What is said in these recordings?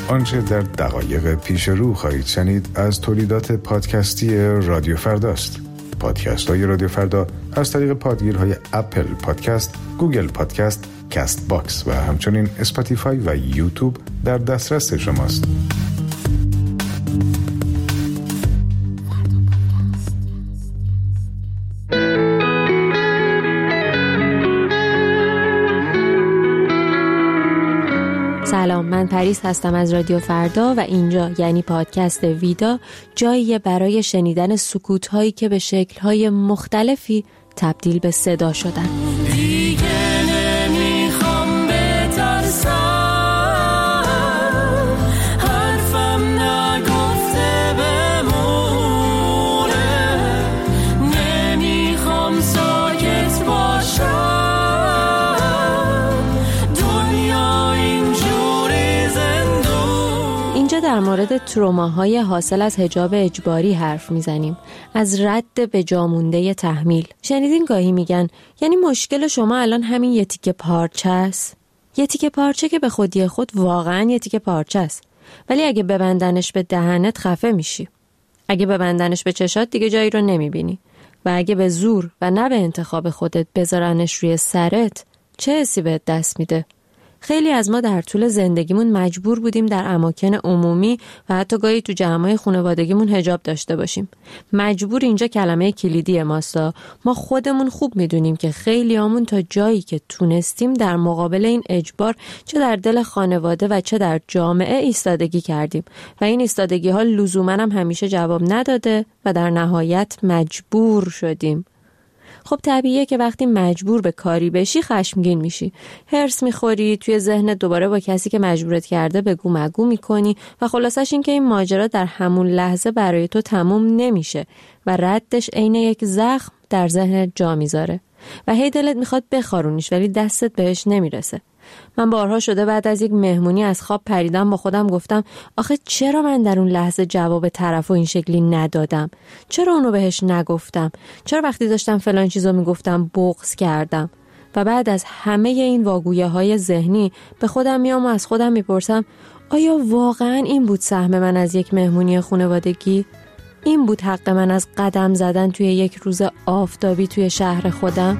آنچه در دقایق پیش رو خواهید شنید از تولیدات پادکستی رادیو فرداست. پادکست های رادیو فردا از طریق پادگیرهای اپل پادکست، گوگل پادکست، کست باکس و همچنین اسپاتیفای و یوتیوب در دسترس شماست. سلام، من پریس هستم از رادیو فردا و اینجا یعنی پادکست ویدا، جاییه برای شنیدن سکوت‌هایی که به شکل‌های مختلفی تبدیل به صدا شدن. دیگه نمیخوام بترسم، حرفم نگفته بمونه، نمیخوام ساکت باشم، در مورد تروماهای حاصل از حجاب اجباری حرف میزنیم، از رد به جا مونده تحمیل. شنیدین گاهی میگن یعنی مشکل شما الان همین یه تیکه پارچه است؟ یه تیکه پارچه که به خودی خود واقعا یه تیکه پارچه است، ولی اگه ببندنش به دهنت خفه میشی، اگه ببندنش به چشات دیگه جایی رو نمیبینی، و اگه به زور و نه به انتخاب خودت بذارنش روی سرت، چه حسی بهت دست میده؟ خیلی از ما در طول زندگیمون مجبور بودیم در اماکن عمومی و حتی گاهی تو جمع‌های خانوادگیمون حجاب داشته باشیم. مجبور اینجا کلمه کلیدی ماستا. ما خودمون خوب میدونیم که خیلیامون تا جایی که تونستیم در مقابل این اجبار چه در دل خانواده و چه در جامعه ایستادگی کردیم و این ایستادگی ها لزوماً هم همیشه جواب نداده و در نهایت مجبور شدیم. خب طبیعیه که وقتی مجبور به کاری بشی خشمگین میشی، هرس میخوری، توی ذهنت دوباره با کسی که مجبورت کرده بگو مگو میکنی و خلاصش این که این ماجرا در همون لحظه برای تو تموم نمیشه و ردش عین یک زخم در ذهنت جا میذاره و هی دلت میخواد بخارونیش ولی دستت بهش نمیرسه. من بارها شده بعد از یک مهمونی از خواب پریدم، با خودم گفتم آخه چرا من در اون لحظه جواب طرفو این شکلی ندادم؟ چرا اونو بهش نگفتم؟ چرا وقتی داشتم فلان چیزو میگفتم بغض کردم؟ و بعد از همه این واگویه های ذهنی به خودم میام و از خودم میپرسم آیا واقعا این بود سهم من از یک مهمونی خانوادگی؟ این بود حق من از قدم زدن توی یک روز آفتابی توی شهر خودم؟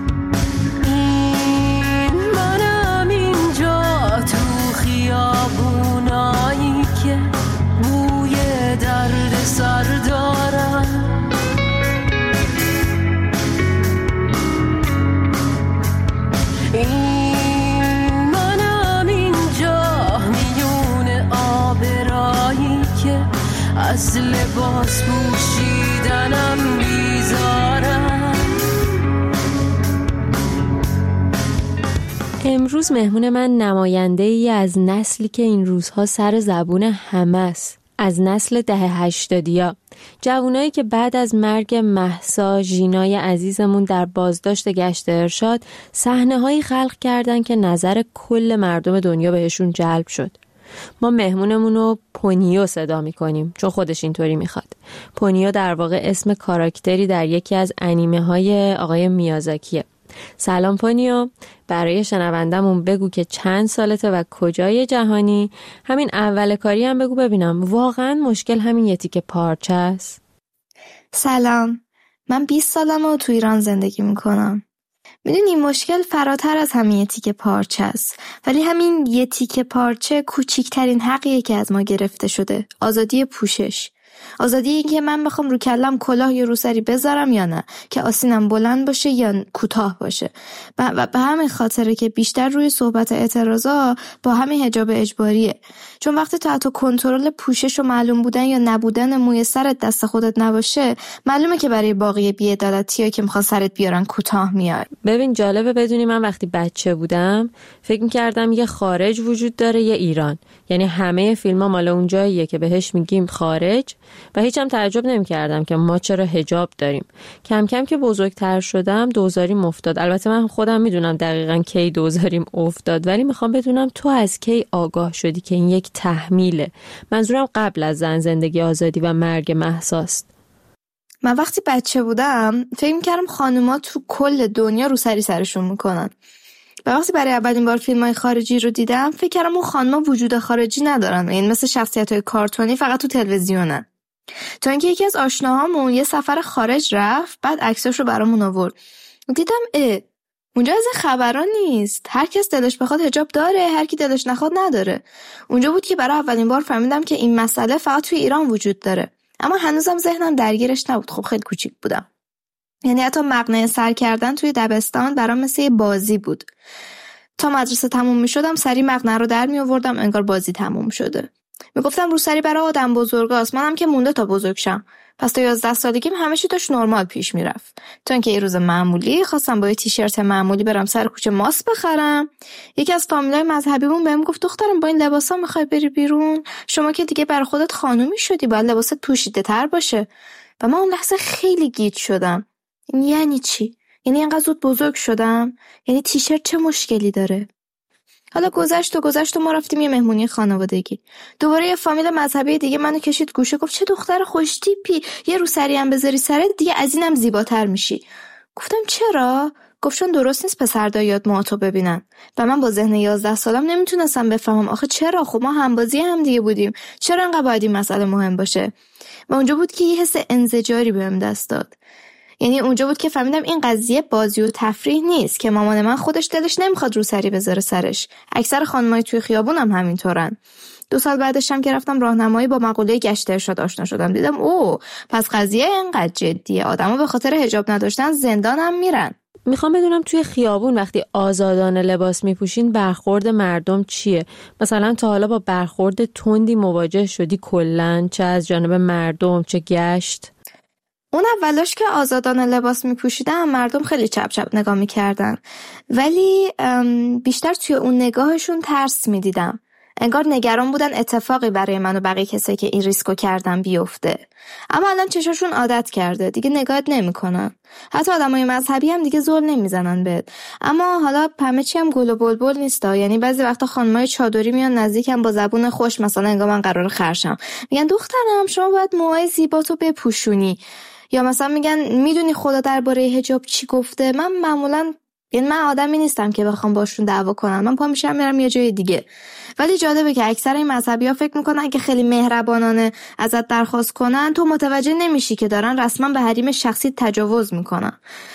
خیابونایی که بوی درد سر دارن، این منم اینجا میون آبرایی که از لباس پوشیدنم بیزارن. امروز مهمون من نماینده ای از نسلی که این روزها سر زبون همه است، از نسل دهه 80ها، جوانایی که بعد از مرگ مهسا ژینای عزیزمون در بازداشت گشت ارشاد صحنه‌هایی خلق کردن که نظر کل مردم دنیا بهشون جلب شد. ما مهمونمون رو پونیو صدا می‌کنیم چون خودش اینطوری میخواد. پونیو در واقع اسم کاراکتری در یکی از انیمه های آقای میازاکیه. سلام پونیو، برای شنوندمون بگو که چند سالته و کجای جهانی؟ همین اول کاری هم بگو ببینم واقعا مشکل همین یه تیکه پارچه است؟ سلام، من 20 سالمه و تو ایران زندگی میکنم. میدونی مشکل فراتر از همین یه تیکه پارچه است، ولی همین یه تیکه پارچه کوچیکترین حقیه که از ما گرفته شده، آزادی پوشش. آزادی این که من بخوام رو کلم کلاه یا روسری بذارم یا نه، که آستینم بلند باشه یا کوتاه باشه. و به همین خاطره که بیشتر روی صحبت اعتراضا با همین حجاب اجباریه، چون وقتی تو حتی کنترل پوشش و معلوم بودن یا نبودن موی سرت دست خودت نباشه، معلومه که برای باقی بی‌عدالتی‌ها که میخوان سرت بیارن کوتاه میاد. ببین جالبه بدونی من وقتی بچه بودم فکر می‌کردم یه خارج وجود داره یه ایران، یعنی همه فیلم‌ها مال اون جاییه که بهش میگیم خارج و هیچم تعجب نمی‌کردم که ما چرا حجاب داریم. کم کم که بزرگتر شدم دوزاریم افتاد. البته من خودم میدونم دقیقاً کی دوزاریم افتاد، ولی میخوام بدونم تو از کی آگاه شدی که این یک تحمیله؟ منظورم قبل از زندگی آزادی و مرگ مهساست. من وقتی بچه بودم فکر می‌کردم خانوما تو کل دنیا رو سرشون میکنن. و وقتی برای اولین بار فیلم‌های خارجی رو دیدم فکر کردم اون خانم‌ها وجود خارجی ندارن، این مثل شخصیت‌های کارتونی فقط تو تلویزیونن. تا اینکه یکی از آشناهامون یه سفر خارج رفت، بعد عکساشو برامون آورد. دیدم اونجا از این خبران نیست، هر کس دلش بخواد حجاب داره، هر کی دلش نخواد نداره. اونجا بود که برای اولین بار فهمیدم که این مسئله فقط توی ایران وجود داره، اما هنوزم ذهنم درگیرش نبود. خب خیلی کوچیک بودم، یعنی حتی مقنعه سر کردن توی دبستان برام مثل یه بازی بود. تا مدرسه تموم می‌شدم سری مقنعه رو در می‌آوردم انگار بازی تموم شده. میگفتم روسری برای آدم بزرگاست، منم که مونده تا بزرگ شم. پس تا 11 سالگیم همه چی داشت نرمال پیش میرفت. تا اینکه یه روز معمولی خواستم با یه تیشرت معمولی برم سر کوچه ماست بخرم. یکی از فامیلای مذهبیمون بهم گفت دخترم با این لباسا میخوای بری بیرون؟ شما که دیگه برای خودت خانومی شدی، باید لباست پوشیده تر باشه. و من اون لحظه خیلی گیج شدم. یعنی چی؟ یعنی اینقدر زود بزرگ شدم؟ یعنی تیشرت چه مشکلی داره؟ حالا گذشت و ما رفتیم یه مهمونی خانوادگی. دوباره یه فامیل مذهبی دیگه منو کشید گوشه، گفت چه دختر خوش تیپی، یه روسری هم بذاری سرت دیگه از اینم زیباتر میشی. گفتم چرا؟ گفت چون درست نیست پسر داییات موهاتو ببینن. و من با ذهن 11 سالم نمیتونستم بفهمم آخه چرا، خب ما همبازی هم دیگه بودیم، چرا انقدر باید این مسئله مهم باشه؟ و اونجا بود که یه حس انزجاری بهم دست داد. یعنی اونجا بود که فهمیدم این قضیه بازی و تفریح نیست، که مامان من خودش دلش نمیخواد روسری بذاره سرش. اکثر خانمای توی خیابون هم همینطورن. 2 سال بعدش هم که رفتم راهنمایی با مقوله گشت ارشاد آشنا شدم، دیدم پس قضیه اینقدر جدیه، آدما به خاطر حجاب نداشتن زندان هم میرن. میخوام بدونم توی خیابون وقتی آزادانه لباس میپوشین برخورد مردم چیه؟ مثلا تا حالا با برخورد تندی مواجه شدی کلاً، چه از جانب مردم چه گشت؟ اون اولاش که آزادانه لباس میپوشیدن مردم خیلی چپ چپ نگاه میکردن، ولی بیشتر توی اون نگاهشون ترس میدیدم. انگار نگران بودن اتفاقی برای من و بقیه کسایی که این ریسکو کردن بیفته. اما الان چشاشون عادت کرده، دیگه نگاهت نمیکنن. حتی آدمای مذهبی هم دیگه زل نمیزنن بهت. اما حالا همه چی هم گل و بلبل نیستا. یعنی بعضی وقتا خانمای چادری میان نزدیکم با زبون خوش، مثلا انگار من قراره خرشم، میگن دخترم شما باید موهای زیباتو بپوشونی، یا مثلا میگن میدونی خدا درباره حجاب چی گفته. من معمولا من آدمی نیستم که بخوام باشون دعوا کنم، من پا میشم میرم یه جای دیگه. ولی جالبه که اکثر این مذهبی‌ها فکر میکنن که خیلی مهربانانه ازت درخواست کنن تو متوجه نمیشی که دارن رسما به حریم شخصی تجاوز میکنن.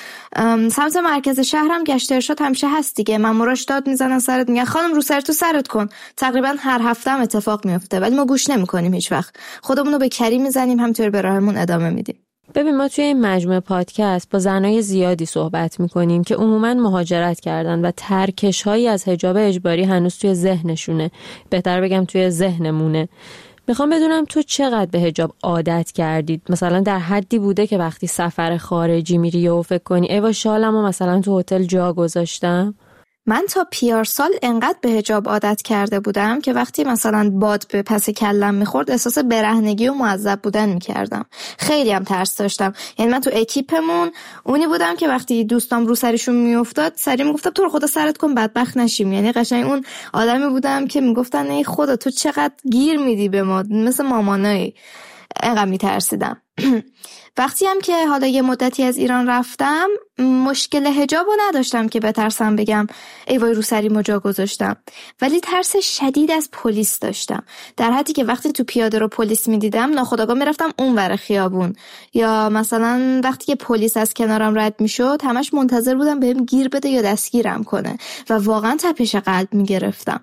سمت مرکز شهرم گشت ارشاد همیشه هست دیگه، ماموراش داد میزنن سرت، میگن خانم رو سر تو سرت کن. تقریبا هر هفته هم اتفاق میفته، ولی ما گوش نمیکنیم هیچ وقت، خودمون رو به کری میزنیم، همینطور به راهمون ادامه میدیم. ببین ما توی این مجموعه پادکست با زنای زیادی صحبت میکنیم که عموماً مهاجرت کردن و ترکش‌هایی از حجاب اجباری هنوز توی ذهنشونه، بهتر بگم توی ذهنمونه. میخوام بدونم تو چقدر به حجاب عادت کردید؟ مثلا در حدی بوده که وقتی سفر خارجی میری و فکر کنی ایوا شالمو مثلا تو هتل جا گذاشتم؟ من تا پیارسال انقدر به حجاب عادت کرده بودم که وقتی مثلا باد به پس کلم میخورد احساس برهنگی و معذب بودن میکردم. خیلی هم ترس داشتم. یعنی من تو اکیپمون اونی بودم که وقتی دوستام رو سرشون میافتاد سری میگفتم تو رو خدا سرت کن بدبخت نشیم. یعنی قشنگ اون آدمی بودم که میگفتن ای خدا تو چقدر گیر میدی به ما، مثل مامانایی. انقدر میترسیدم. وقتی هم که حالا یه مدتی از ایران رفتم مشکل حجابو نداشتم که بترسم بگم ای وای رو سریمو جا گذاشتم، ولی ترس شدید از پلیس داشتم، در حدی که وقتی تو پیاده رو پلیس میدیدم ناخودآگاه میرفتم اونور خیابون، یا مثلا وقتی که پلیس از کنارم رد میشد همش منتظر بودم بهم گیر بده یا دستگیرم کنه و واقعا تپش قلب میگرفتم.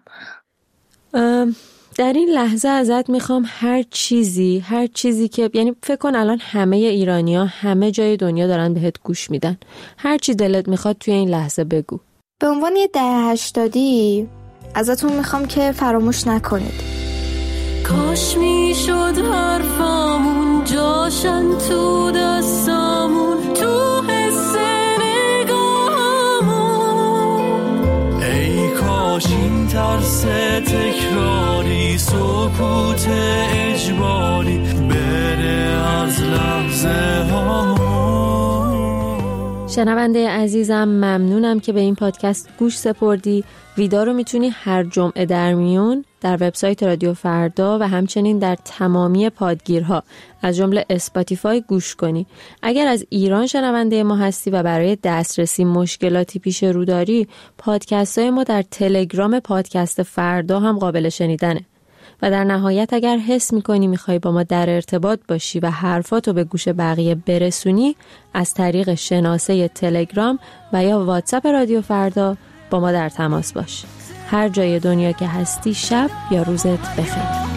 در این لحظه ازت میخوام هر چیزی که یعنی فکر کن الان همه ایرانی‌ها همه جای دنیا دارن بهت گوش میدن، هر چی دلت میخواد توی این لحظه بگو. به عنوان یه 80 ازتون میخوام که فراموش نکنید. کاش میشد حرفامون جاشن تو دستامون، تو حس نگاهمون. ای کاش این ترس تکراری سکوت اجباری بره از لحظه هامون. شنونده عزیزم، ممنونم که به این پادکست گوش سپردی. ویدا رو میتونی هر جمعه در میون در وبسایت رادیو فردا و همچنین در تمامی پادگیرها از جمله اسپاتیفای گوش کنی. اگر از ایران شنونده ما هستی و برای دسترسی مشکلاتی پیش رو داری، پادکست های ما در تلگرام پادکست فردا هم قابل شنیدنه. و در نهایت اگر حس میکنی میخوای با ما در ارتباط باشی و حرفاتو به گوش بقیه برسونی، از طریق شناسه تلگرام و یا واتساپ رادیو فردا با ما در تماس باش. هر جای دنیا که هستی، شب یا روزت بخیر.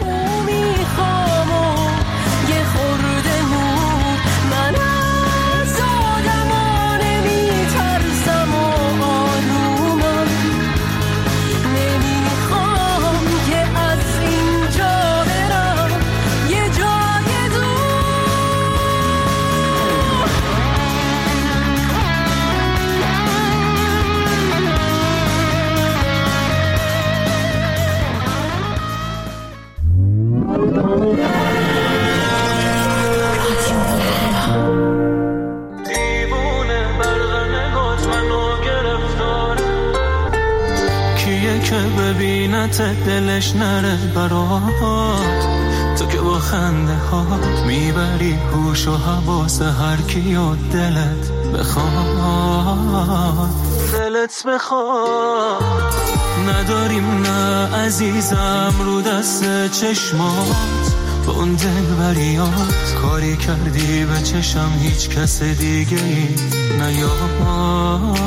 دلش نره برات، تو که با خنده ها میبری هوش و حواس هر کی و دلت بخواد، دلت بخواد. نداریم نه عزیزم رو دست چشمات، با اون دلبریات کاری کردی به چشم هیچ کس دیگه ای نیاد.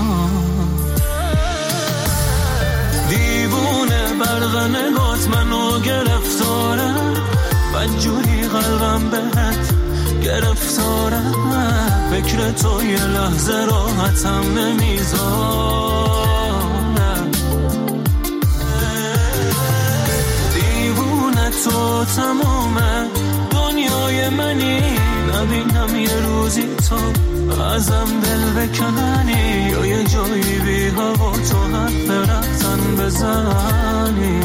دیوونه برق نگات منو گرفتاره، بدجوری قلبم بهت گرفتاره، فکر تو یه لحظه راحتم نمیذاره. دیوونه تو تمومه دنیای منی، نبینم یه روزی تو ازم دل بکنی، یا یه جایی بی هوا تو حرف رفتن بزنی.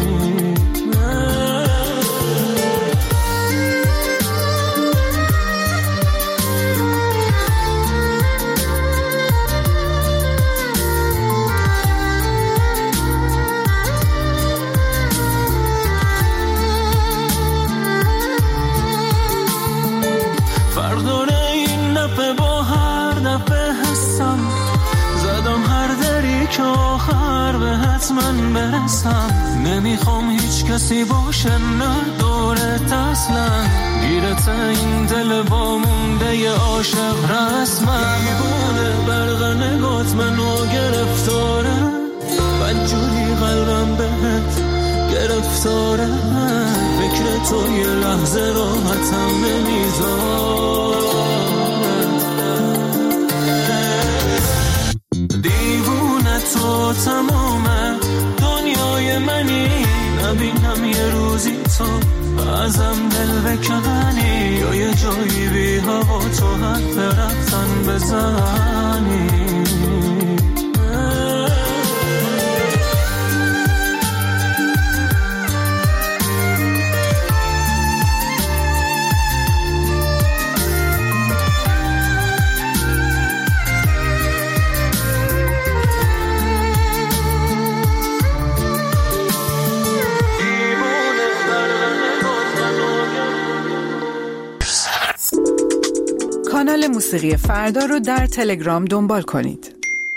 من برسم، نمیخوام هیچ کسی باشه نه دورت اصلا، گیرت این دل با مونده ی عاشق رسما. دیوونه برق نگات منو گرفتاره، بدجوری قلبم بهت گرفتاره، فکر تو یه لحظه راحتم نمیذاره. دیوونه تو تمومه دنیای منی، نبینم یه روزی تو ازم دل بکنی، یا یه جایی بی هوا تو حرف رفتن بزنی. کانال موسیقی فردا رو در تلگرام دنبال کنید.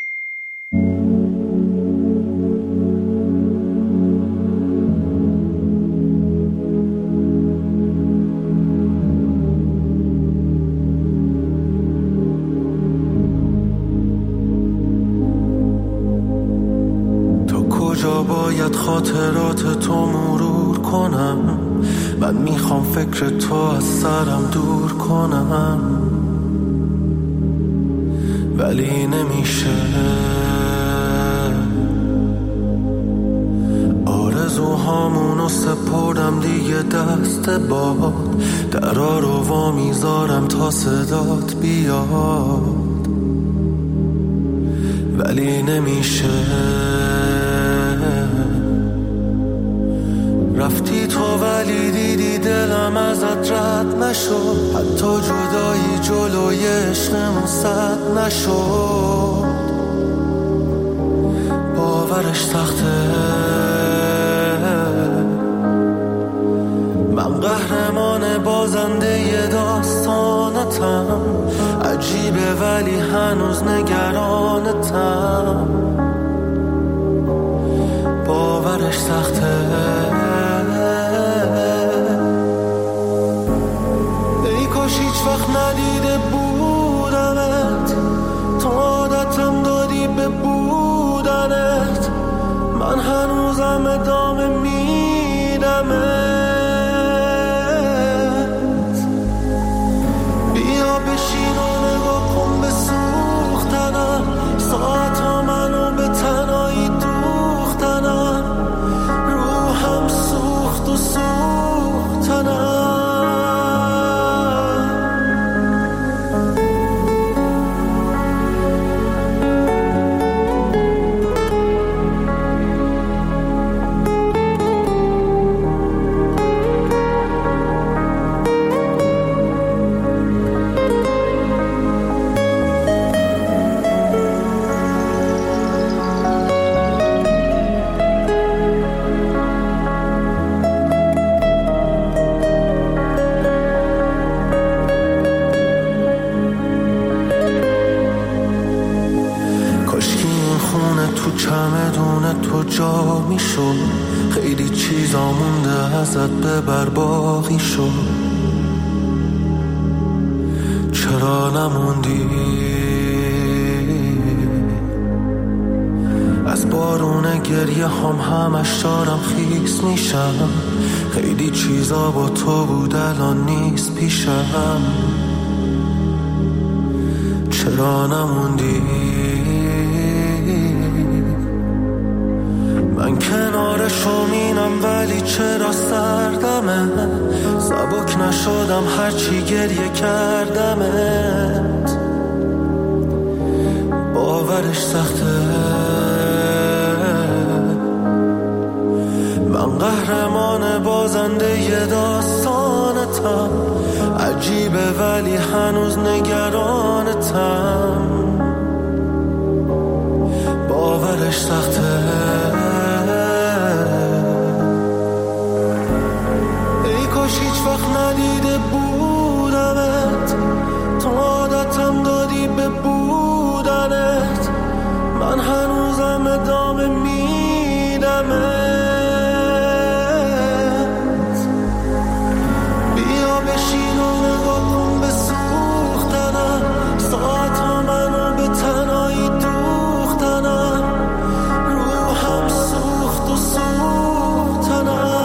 تا کجا باید خاطرات تو مرور کنم؟ من میخوام فکر تو از سرم دور کنم، ولی نمیشه. آرزوهامونو سپردم دیگه دست باد، درا رو وا میذارم تا صدات بیاد، ولی نمیشه. رفتی تو ولی دیدی دلم دلم ازت رد نشد، حتی جدایی جلوی عشقمون سد نشد. باورش سخته، من قهرمان بازنده ی داستانتم، عجیبه ولی هنوز نگرانتم. باورش سخته، ای کاش هیچ وقت ندیده بودمت، تو عادتم دادی به بودنت، من هنوزم ادامه میدمت. بیا بشین و نگاه کن به سوختنم، ساعت ها منو به تنهایی دوختنم، روحم سوخت و سوختنم. تو جا میشد، خیلی چیزا مونده ازت ببر باقی شد. چرا نموندی؟ از بارون گریه همش دارم خیس میشم، خیلی چیزا با تو بود الان نیست پیشم. چرا نموندی؟ من کنار شومینم ولی چرا سردمه، سبک نشدم هرچی گریه کردمت. باورش سخته، من قهرمان بازنده ی داستانتم، عجیبه ولی هنوز نگرانتم. باورش سخته، هیچ وقت ندیده بودمت، تو عادتم دادی به بودنت، من هنوزم ادامه میدمت. بیا بشین و نگاه کن به سوختنم، ساعت ها منو به تنهایی دوختنم، روحم سوخت و سوختنم.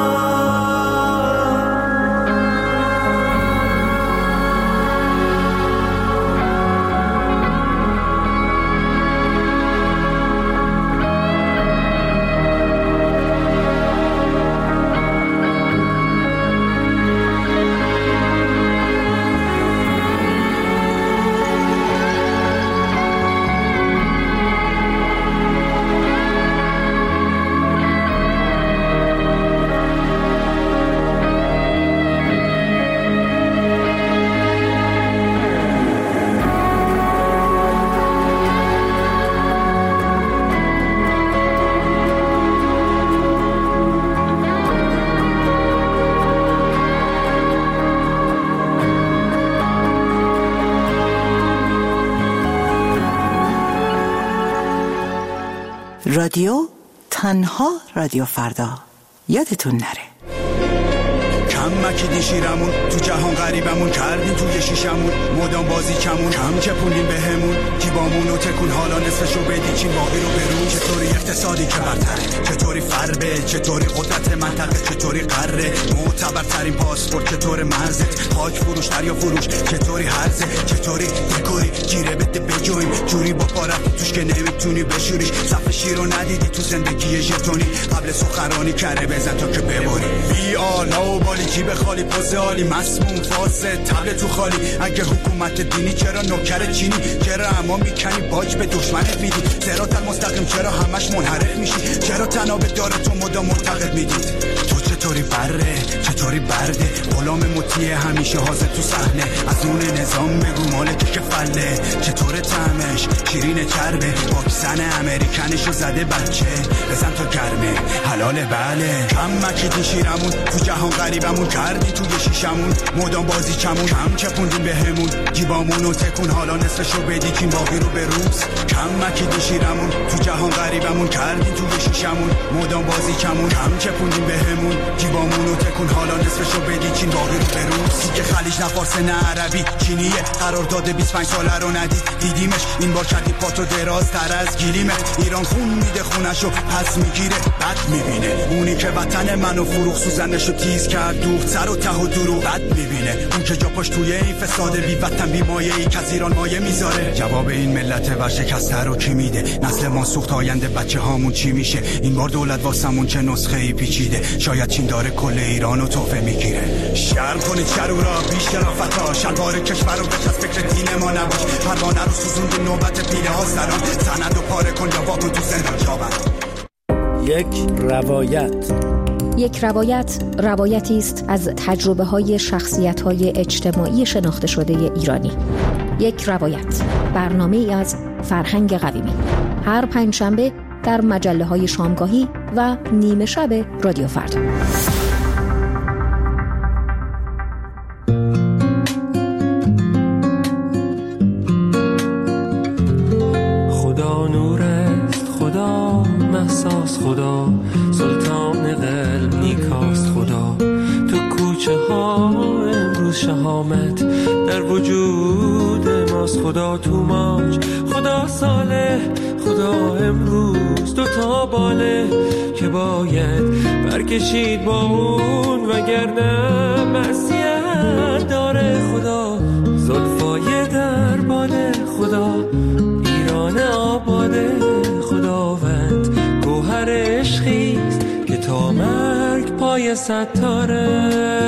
رادیو تنها رادیو فردا، یادتون نره. کم مکیدین شیرمون تو جهان غریبمون، کردین توی شیشمون مدام بازی کمون، کم چپونین بهمون جیبامون و تکون، حالا نصفشو بدیچین باقی رو برون. چطوری اقتصادی که برتره، چطوری فربه، چطوری قدرت منطقه، چطوری قره، معتبرترین پاسپورت چطور مرزت، خاک فروش دریا فروش چطوری هرزه، چطوری دکوری گیره بده بجویم، جوری با پارت توش که نمیتونی بشوریش، صف شیرو ندیدی تو زندگی ژتونی، قبل سخنرانی کره بزن تا که ببری. بی آلا و بالی جیب خالی، پوز عالی، مسموم فاسد، تبل تو خالی. اگه حکومت دینی چرا نوکر چینی، چرا اما میکنی باج به دشمنت میدی، صراط المستقیم چرا همش منحرف میشی، چرا تناب داره تو مدام منتقد میگید. تو چطوری بره چطوری برده، غلام مطیع همیشه حاضر تو صحنه، از اون نظام بگو مالک که فله، چطوره طعمش شیرین چربه، واکسن امریکنشو زده بچه، بزن تا گرمه حلاله بله، کم مکیدی شیرمون تو جهان غریبمون، کردی توی شیشمون مدام بازی چمون، کم چپوندیم بهمون جیبامونو تکون، حالا نصفشو بدی کین باقی رو به روز، کم مکیدی شیرمون تو جهان غریبمون، کردی توی شیشمون مدام بازی چمون، کم چپوندیم بهمون جیبامونو تکون، حالا نصفشو بدی چین باقی رو به روز، که خلیج نه فارسی نه عربی چینیه، قرار داده 25 ساله رو ندید، دیدیمش این بار کردی پاتو درازتر از گلیمه، ایران خون میده خونشو پس میگیره بد میبینه، اونی که وطن منو فروخ سوزنشو تیز کرد دوخت سر و ته و دروغ بد میبینه، اون که جا پاش توی این فساد بی وطن بی مایه ای که از ایران مایه میذاره، جواب این ملت ورشکسته رو کی میده، نسل ما سوخت آینده بچه هامون چی میشه، این بار دولت واسمون چه نسخه ای پیچیده، شاید چین داره کل ایرانو تحفه میگیره، شرم کنید شرورا بیش شرافتا، شلوار کشور رو بچ از فکر دین ما نباش، پروانه رو سوزوند نوبت پیله ها سران، سند و پاره کن یا واکن تو زندان جاور. یک روایت روایتی است از تجربه‌های شخصیت‌های اجتماعی شناخته شده ایرانی. یک روایت، برنامه‌ای از فرهنگ قویمی، هر پنجشنبه در مجله‌های شامگاهی و نیمه شب رادیو فردا. خدا نور است، خدا محساس، خدا سلطان قلب نیکاست، خدا تو کوچه ها امروز شهامت در وجود ماست، خدا تو ماج، خدا صالح، خدا امروز دوتا باله که باید برکشید با اون وگرنه معصیت داره، خدا زلفای در باله، خدا ایران آباده، خداوند گوهر عشقیست که تا مرگ پای ستاره،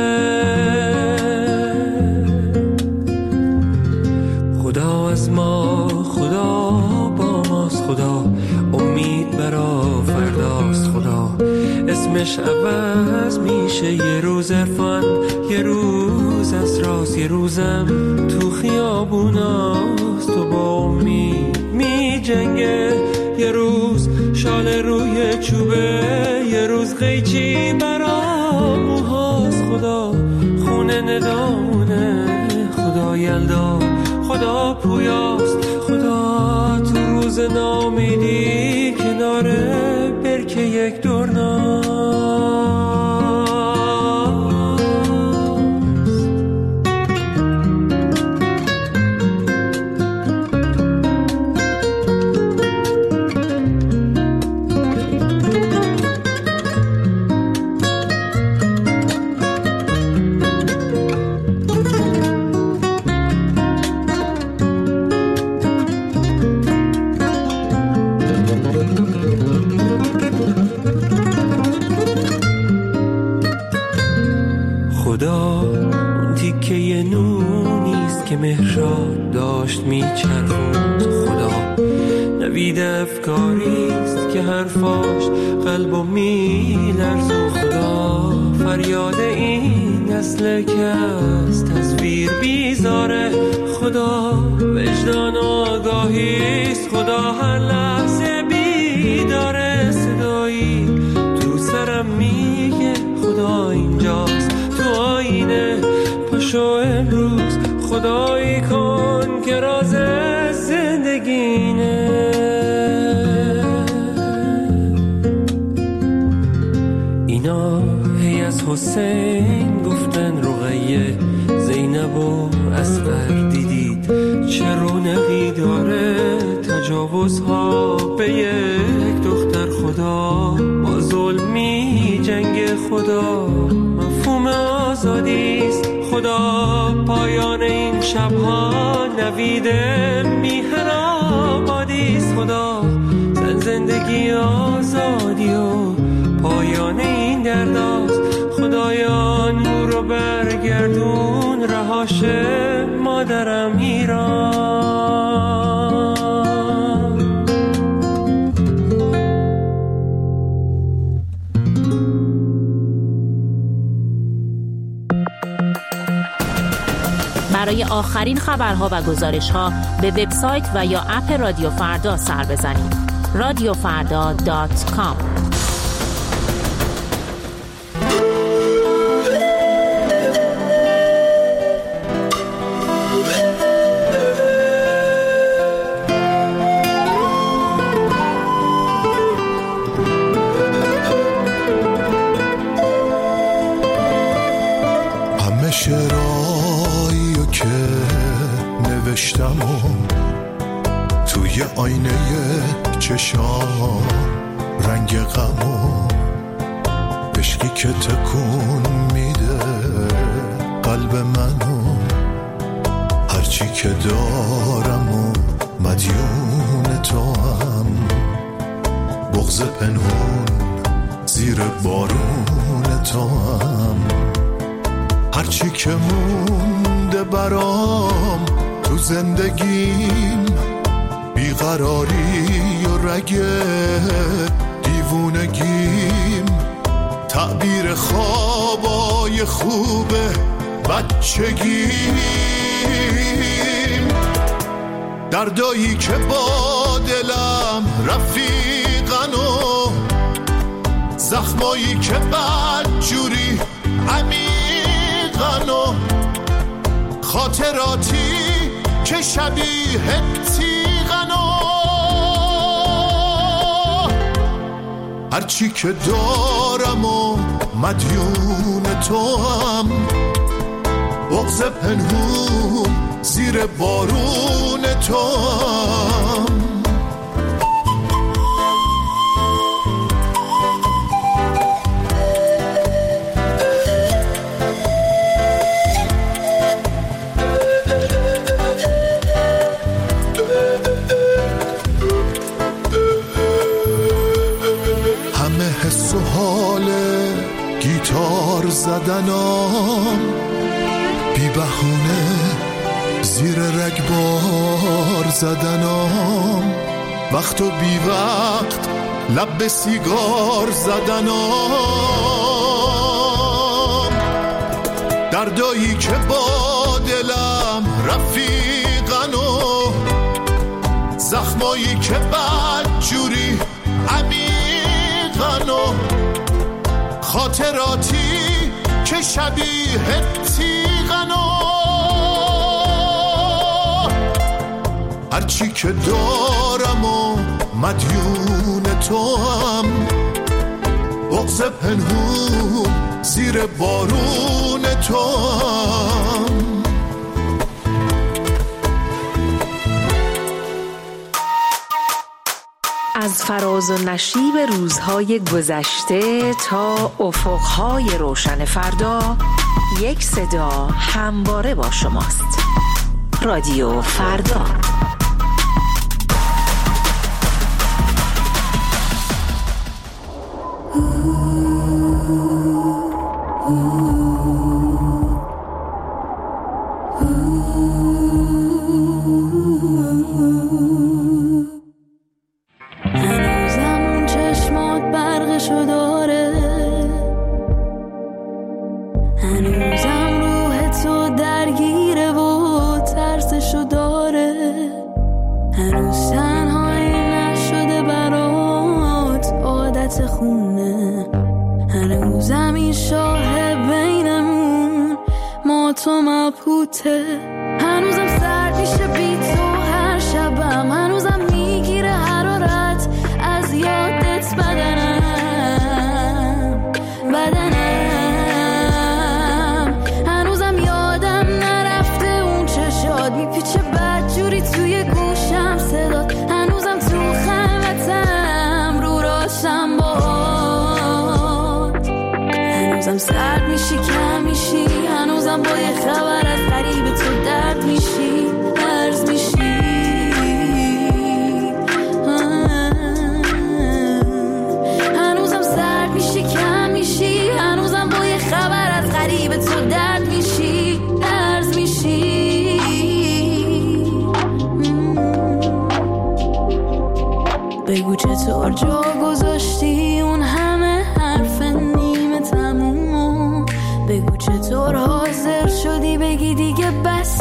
خدا از ما، خدا با ماست، خدا امید برا فرداست، خدا اسمش عوض میشه، یه روز عرفان، یه روز اسراس، یه روزم تو خیابوناست، تو با امید می جنگه، یه روز شال روی چوبه، یه روز قیچی برا موهاست، خدا خونه ندامونه، خدا یلدا، خدا پویاست، خدا تو روز نامیدی کناره برکه یک دورناست. مهراب داشت میچرخوند، خدا نوید افکاریست که حرفاش قلبو میلرزون، خدا فریاد این نسل که از تصویر بیزاره، خدا وجدان آگاهیست، خدا هر لحظه بیداره، صدایی تو سرم میگه خدا اینجاست، تو آینه پاشو امروز خدایی کن که راز زندگینه، اینا هی از حسین گفتن، رقیه زینب و اصغر دیدید چه رونقی داره، تجاوزها به یک دختر، خدا با ظلمی جنگ، خدا مفهوم آزادیست، خدا پایان این شبها نوید میهن آبادیست، خدا زن زندگی آزادی و پایان این درداست، خدایان او رو برگردون رهاش مادرم ایران. برای آخرین خبرها و گزارش‌ها به وبسایت و یا اپ رادیو فردا سر بزنید. radiofarda.com. همه شعرهایی که نوشتم توی آینه چشام، رنگ غم و عشقی که تکون میده قلب منو، هرچی که دارم و مدیون تو هم، بغض پنهون زیر بارون تو هم، هرچی که مونده برام تو زندگیم، بیقراری و رگ دیوونگیم، تعبیر خوابای خوب بچگیم، دردایی که با دلم رفیقن و زخمایی که بدجوری عمیقن و خاطراتی که شبیه تیغن و هرچی که دارم و مدیون تو هم، بغض پنهون زیر بارون تو هم. حس و حال گیتار زدنام، بی بهونه زیر رگبار زدنام، وقت و بی وقت لب به سیگار زدنام، دردایی که با دلم رفیقن و زخمایی که بدجوری عمیقن و خاطراتی که شبیه تیغن و هرچی که دارم و مدیون تو هم، بغض پنهون زیر بارون تو هم. از فراز و نشیب روزهای گذشته تا افقهای روشن فردا، یک صدا همواره با شماست. رادیو فردا. هنوزم سرد میشه بی تو هر شبم، هنوزم میگیره حرارت از یادت بدنم، هنوزم یادم نرفته اون چشات میپیچه بدجوری توی گوشم صدات، هنوزم تو خلوتم رو راشم باد، هنوزم سرد میشی کم میشی، هنوزم با یه خبر از قریب تو درد میشی، درز میشی، هنوزم سرد میشی کم میشی، هنوزم با یه خبر از قریب تو درد میشی، درز میشی. بگو چطور جا گذاشتی اون همه حرف نیمه تمومو، بگو چطور حاضر شدی بگی دیگه بس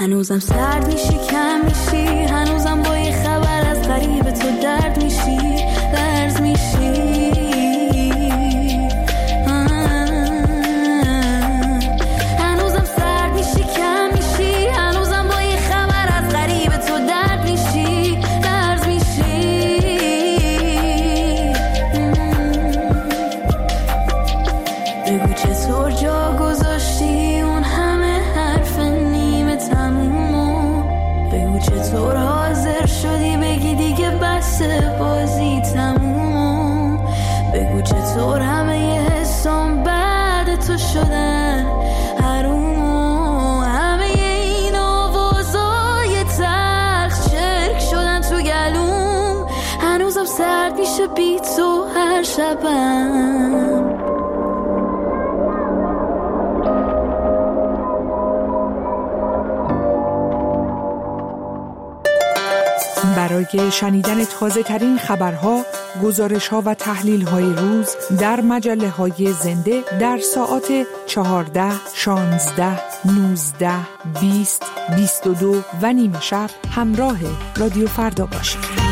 هنوزم سرد میشی کم میشی، هنوزم با یه خبر از غریب تو درد میشی، لرز میشی. هنوزم سرد میشی کم میشی، هنوزم با یه خبر از غریب تو درد میشی، لرز میشی. بگو چطور جا گذاشتی اون همه حرف نیمه تمومو، بگو چطور حاضر شدی بگی دیگه بس بازی تمومو، بگو چطور همه یه حسام بعد تو شدن حرومو، همه این آوازای تلخ چرک شدن تو گلوم. هنوزم سرد میشه بی تو هر شبم. برای شنیدن تازه ترین خبرها، گزارش‌ها و تحلیل‌های روز در مجله‌های زنده در ساعات 14، 16، 19، 20، 22 و نیمه شب همراه رادیو فردا باشید.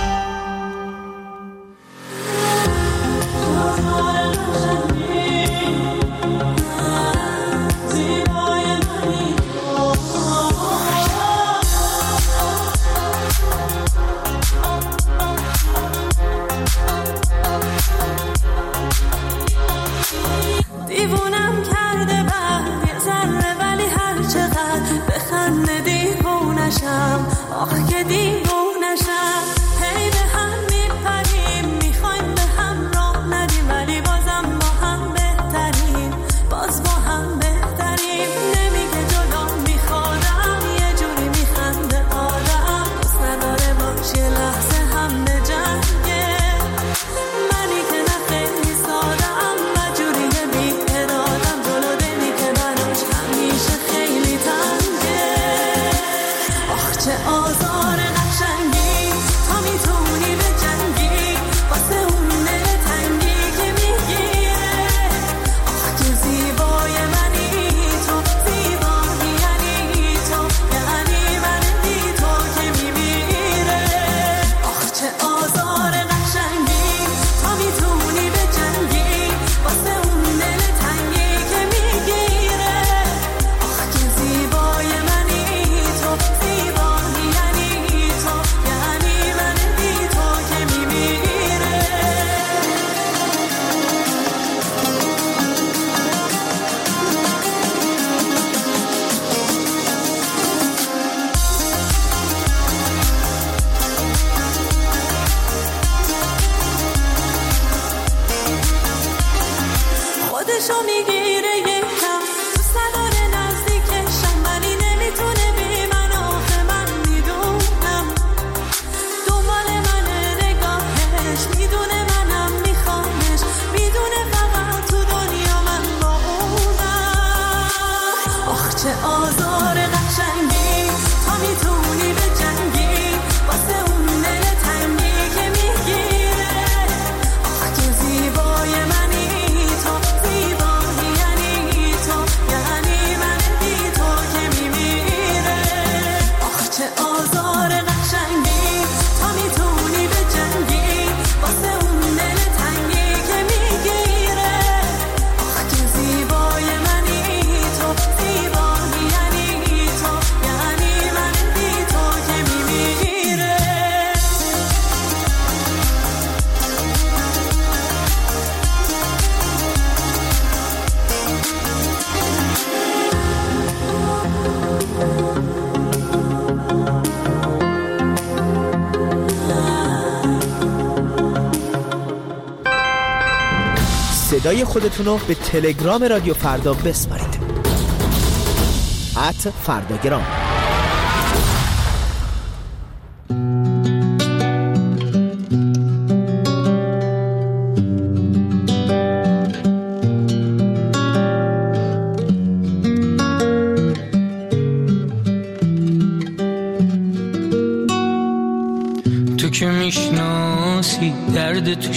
صدای خودتون رو به تلگرام رادیو فردا بسپارید. @فرداگرام. تو که میشناسی درد تو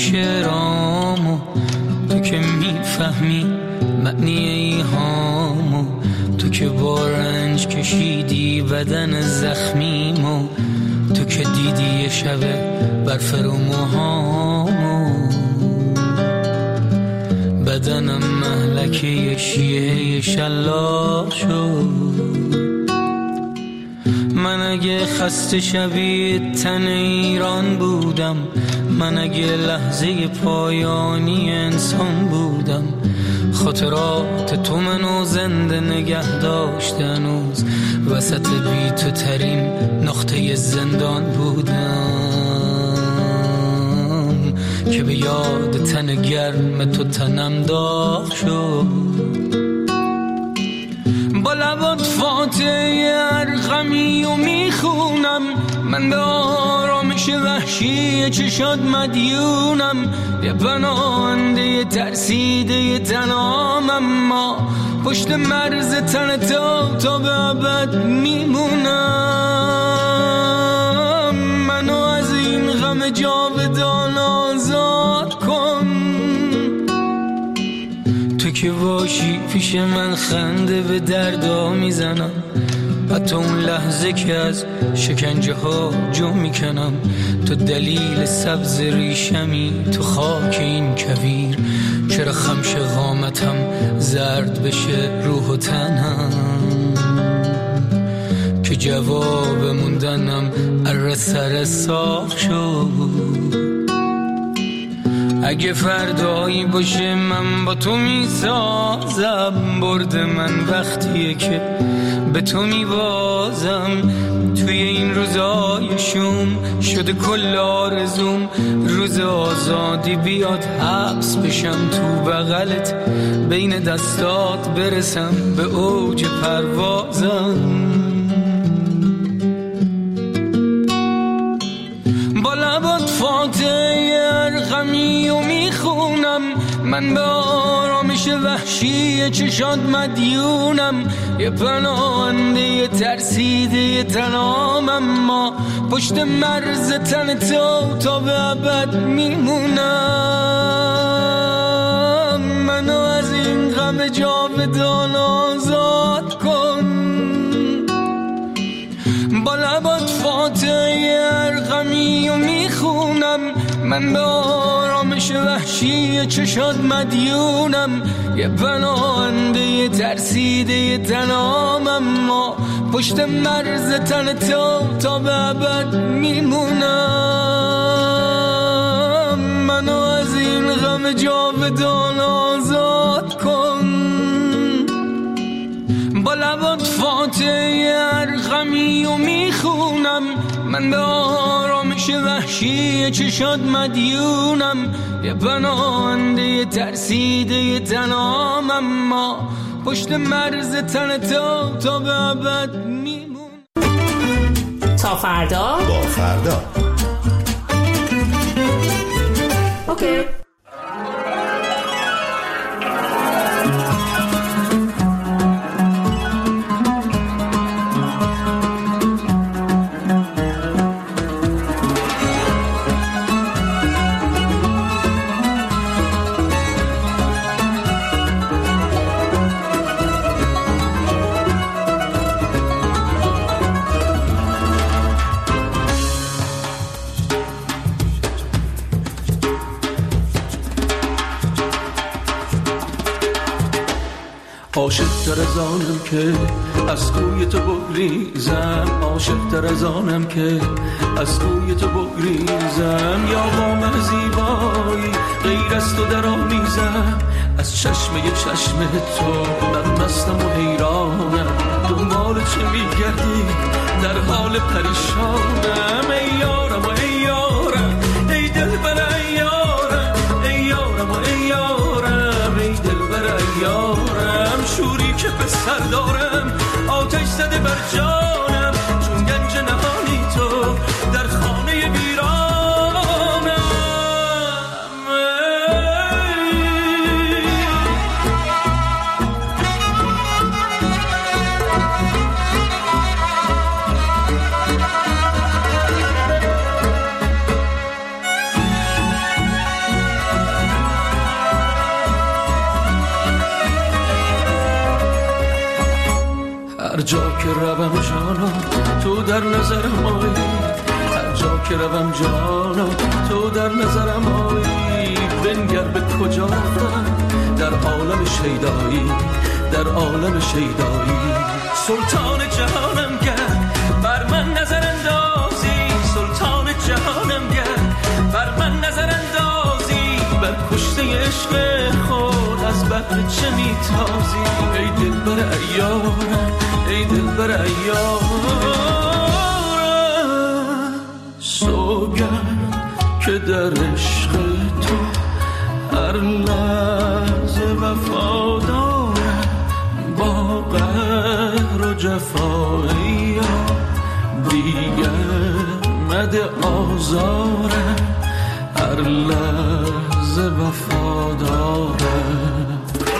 شعرامو، تو که میفهمی معنی ایهامو، تو تو که با رنج کشیدی بدن زخمیمو، تو که دیدی یه شب برف رو موهامو، بدنم مهلکه یه شیعه شلاق شد. من اگه خسته شبیه تن ایران بودم، من اگه لحظه پایانی انسان بودم، خاطرات تو منو زنده نگه داشت هنوز، وسط بی تو ترین نقطه زندان بودم که به یاد تن گرم تو تنم داغ شد. با لبات فاتحه ارقمی و میخونم، من به آرامش وحشی چشات مدیونم، یه پناهنده ترسیده تنام، اما پشت مرز تن تا به ابد میمونم. منو از این غم جاودان آزاد کن، تو که باشی پیش من خنده به دردا میزنم، حتی اون لحظه که از شکنجه ها جو میکنم. تو دلیل سبز ریشمی تو خاک این کویر، چرا خمش قامتم زرد بشه روح و تنم، که جواب موندنم اره سر ساخ شد. اگه فردایی باشه من با تو میسازم، برد من وقتیه که به تو میبازم. توی این روزای شوم شده کل آرزوم، روز آزادی بیاد حبس بشم تو بغلت، بین دستات برسم به اوج پروازم. با لبات فاتحه ارقمی و میخونم، من به آرامش وحشی چشات مدیونم، یه پناهنده ترسیده تنام، اما پشت مرز تن تا به ابد میمونم. منو از این غم جاودان آزاد کن. با لبات فاتحه ارقمی و میخونم، من به آرامش وحشی چشات مدیونم، یه پناهنده ترسیده تنام، اما پشت مرز تن تا به ابد میمونم. منو از این غم جاودان آزاد کن. با لبات فاتحه ارقمی و میخونم، من به آرامش وحشی چشات مدیونم، یه پناهنده ترسیده تنام، اما پشت مرز تن تا به ابد میمون. تا فردا با فردا. اوکی. عاشق تر از آنم که از کوی تو بگریزم، عاشق تر از آنم که از کوی تو بگریزم، یا با من زیبایی غیر از تو در آمیزم، از چشمه چشم تو من مستم و حیرانم، دنبال چه میگردی در حال پریشانم. ای یارم و ای یارم، ای دلبر ای یارم، ای یارم و ای یارم، ای دلبر ای یارم، شوری که به سر دارم آتش زده بر جانم، چون گنج نهانی تو در خانه ویرانم. هر جا که روم جانا تو در نظرم آیی، هر جا که روم جانا تو در نظرم آیی. بنگر به کجا رفتم در عالم شیدایی، در عالم شیدایی. سلطان جهانم گرد بر من نظر اندازی، سلطان جهانم گرد بر من نظر اندازی. بر کشته عشق خود از بحر چه میتازی؟ ای دل بر ایارم، ای دل بر ایارم. سوگند که در عشق تو هر لحظه وفادارم، با قهر و جفایی دیگر مده آزارم، هر لحظه وفادارم.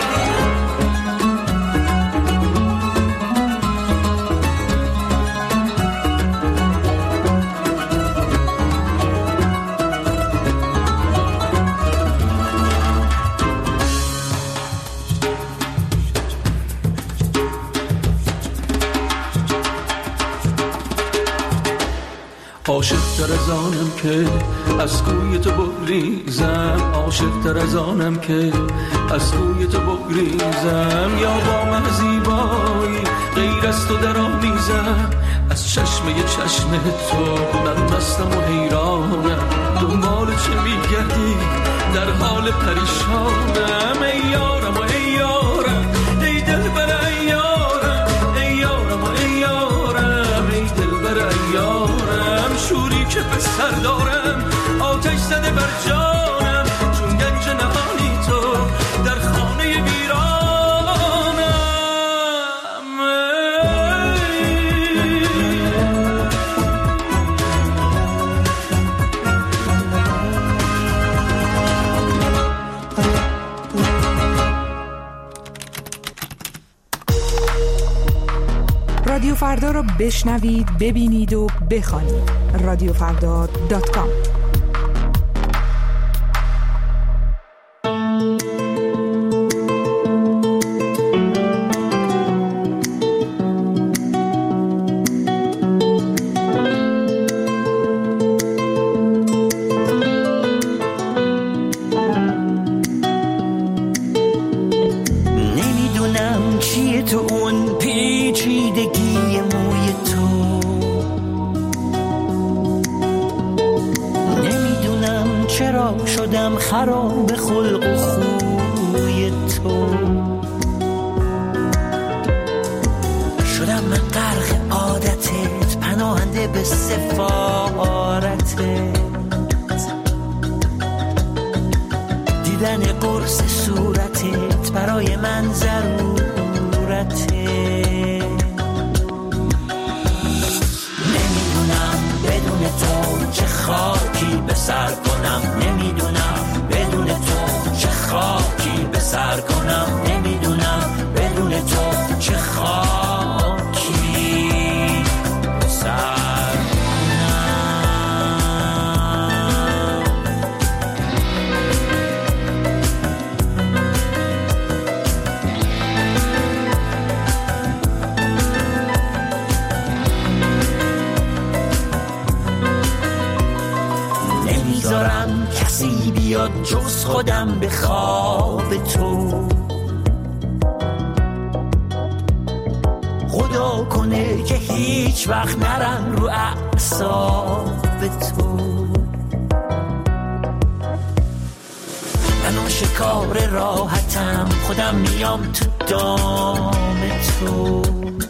عاشق تر از آنم که از کوی تو بگریزم، عاشق تر از آنم که از کوی تو بگریزم. یا با من زیبایی غیر از تو در آمیزم، از چشمه چشم تو من مستم و حیرانم. دنبال چه میگردی در حال پریشانم؟ ای یارم و ای یارم، ای دل بر ایارم، ای یارم و ای یارم، ای دل بر ایارم. شوری که به سر دارم آتش زده بر جانم، چون گنج نهانی تو در خانه ویرانم. رادیو فردا را بشنوید، ببینید و بخوانید. radiofrda.com. نمیدونم چیه تو اون پیچیدگی موی تو، چرا شدم خراب خلق و خوی تو. شدم من غرق عادتت، پناهنده به سفارتت. دیدن قرص صورتت برای من ضرورته. نمیدونم بدون تو چه خاکی به سر کنم، نمیدونم بدون تو چه خاکی به سر کنم، نمیدونم بدون تو چه خاکی به سر نمیذارم کسی بیاد جز خودم به خواب تو. خدا کنه که هیچ وقت نرم رو اعصاب تو. من آشکار راحتم، خودم میام تو دام تو.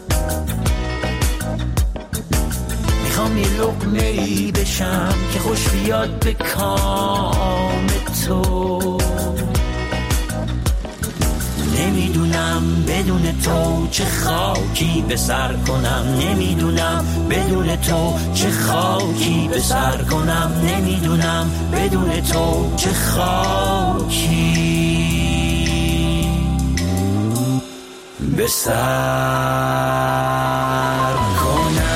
میخوام یه لقمه‌ای بشم که خوش بیاد به کام تو. نمیدونم بدون تو چه خاکی به سر کنم، نمیدونم بدون تو چه خاکی به سر کنم، نمیدونم بدون تو چه خاکی به سر کنم.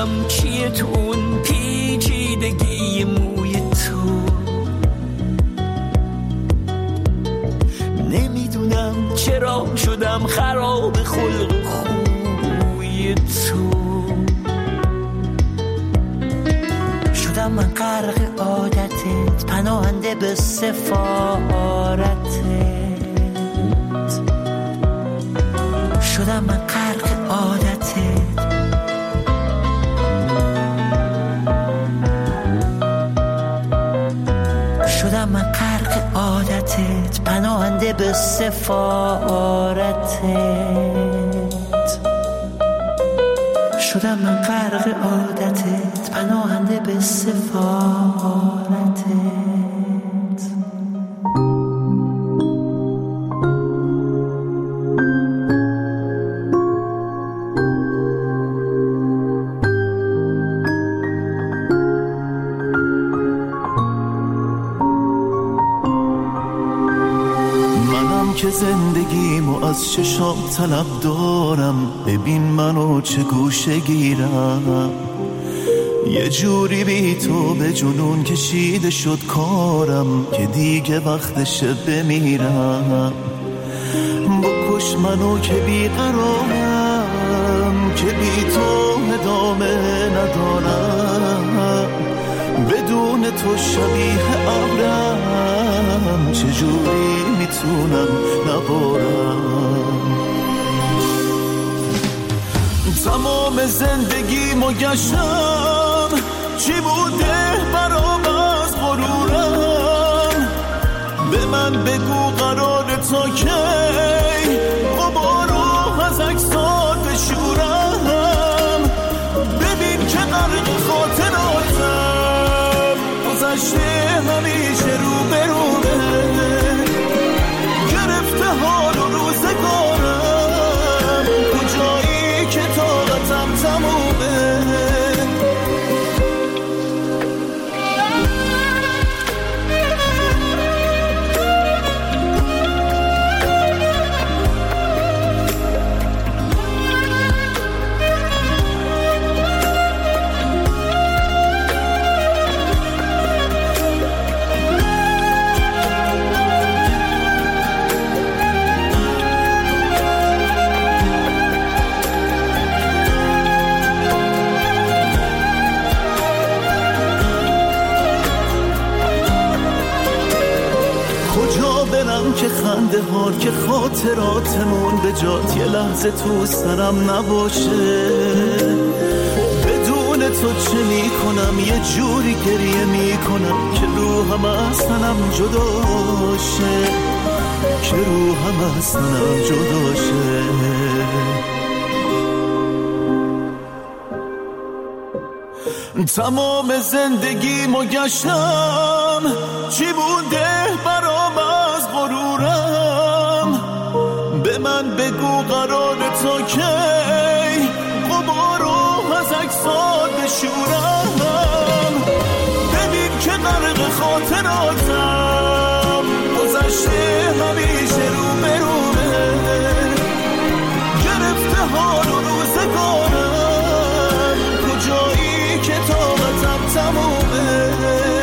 نمیدونم چیه تو اون پیچیدگی موی تو، نمیدونم چرا شدم خراب خلق خوی تو، شدم من غرق عادتت، پناهنده به سفارتت، شدم من غرق عادتت، شدم من غرق عادتت، پناهنده به سفارتت، شدم من غرق عادتت، پناهنده به سفارتت. که زندگیمو از چشام طلب دارم، ببین منو چه گوشه گیرم، یه جوری بی تو به جنون کشیده شد کارم، که دیگه وقتشه بمیرم، بکش منو که بی قرارم، که بی تو ادامه ندارم، بدون تو شبیه ابرم، چجوری میتونم نبارم، تمام زندگیمو گشتم، چی بوده برام از غرورم، به من بگو قرار تا کی غبارو از عکسات بشورم، ببین که غرق خاطراتم، گذشته همیشه رو به رومه، گرفته حال و روزگارم، کجایی که طاقتم تمومه، که خنده ها که خاطراتمون به جات یه لحظه تو سرم نباشه، بدون تو چه میکنم، یه جوری گریه میکنم که روحم از تنم جداشه، که روحم از تنم جداشه، تمام زندگیمو گشتم، چی بوده برام از غرورم، به من بگو قرار تا کی غبارو از عکسات بشورم، ببین که غرق خاطراتم، گذشته همیشه رو به رومه، گرفته حال و روزگارم، کجایی که طاقتم تمومه،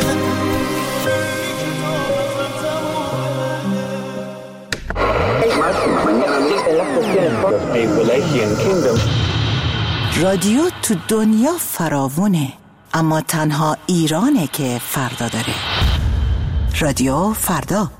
رادیو تو دنیا فراوونه، اما تنها ایرانه که فردا داره. رادیو فردا.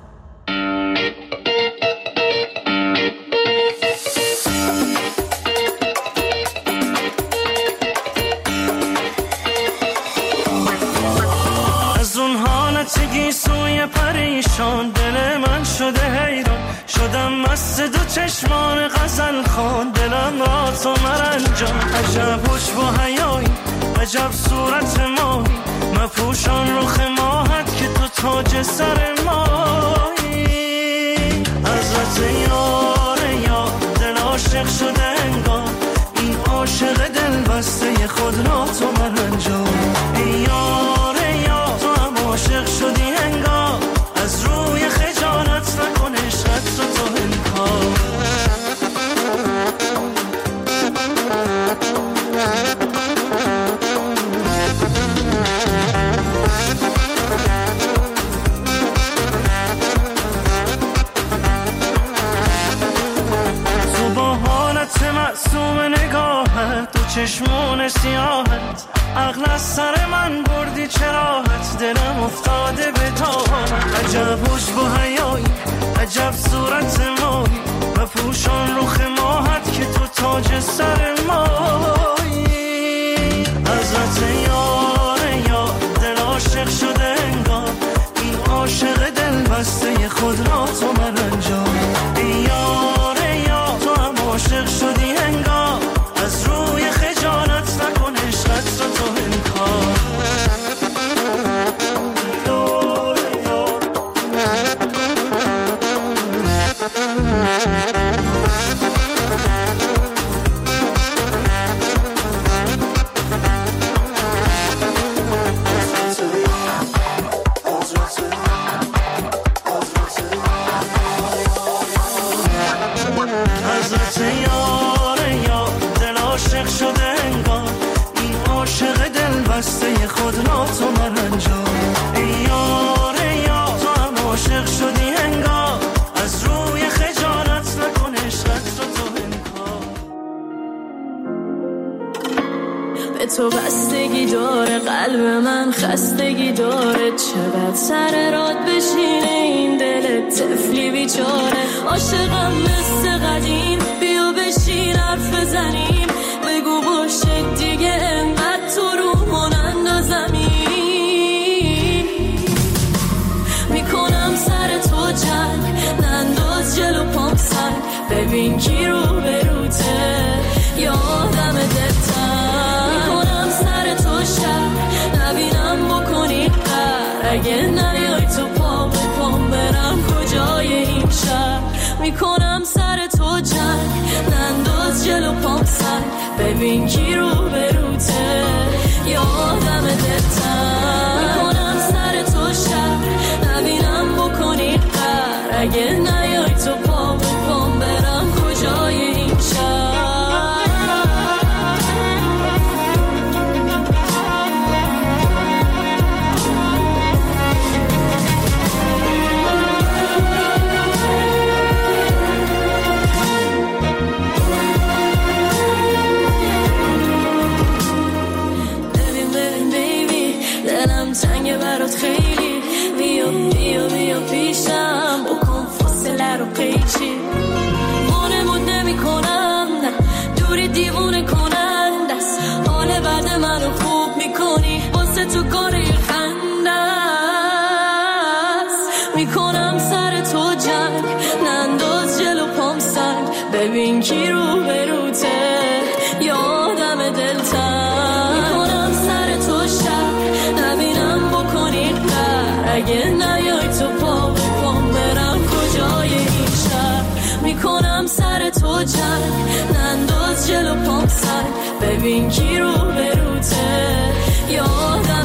از اون حالت گیسوی پریشان دل من شده حیران، شدم مست دو چشمان غزل خوان، دلم را تو مرنجان، عجب هوش و حیایی، عجب صورت ماهی، مپوشان رخ ماهت که تو تاج سر مایی، حضرت یار یار دل عاشق شده انگار، این عاشق دل بسته خود را تو مرنجان، ای یار یار تو هم عاشق شدی انگار، از روی خجالت نکن عشقت رو تو انکار. چشمون سیاحت، عقل از سر من بردی چراحت، دلم افتاده به تاهت. عجب حجب و حیایی، عجب صورت مایی، و پوشان رخ ماهت که تو تاج سر مایی. حضرت یاره یا دل عاشق شده انگار، این عاشق دل بسته خود را تو من انجام. یاره یا تو هم عاشق شدی انگار، از روی خجالت نکن عشقت رو تو انکار. تو بستگی داره قلب من، خستگی داره، چقدر سر راد بشینه این دل طفلی بیچاره. عاشقم مثل قدیم، بیا بشین حرف بزنیم، بگو باشه دیگه انقدر تو رومون اندازمین. میکنم سر تو جنگ، ننداز جلو پام سنگ، ببین کی رو بروته یادم دلتن. نبینم بکنی قر، اگه نیای تو پام به پام برم کجای این شهر. میکنم سر تو جنگ، ننداز جلو پام سنگ، ببین کی رو بروته یادم دلتن. میکنم سر تو شهر، نبینم بکنی قر، اگه نیای تو پام به پام برم کجای این شهر. تنگه برات خیلی، بیا بیا بیا پیشم، بکن فاصله رو قیچی. وانمود نمی کنم نه، دوری دیوونه کنن دست، حال بعد منو خوب میکنی، واسه تو کاری خنده است. میکنم سر تو جنگ، ننداز جلو پام سنگ، ببین کی رو بروته یادم دلتن. میکنم سر تو شب، نبینم بکنی قر، اگه نیای تو پا به پام برم کجای این شهر. میکنم سر تو جنگ، ننداز جلو پام سنگ، ببین کی رو بروته یادم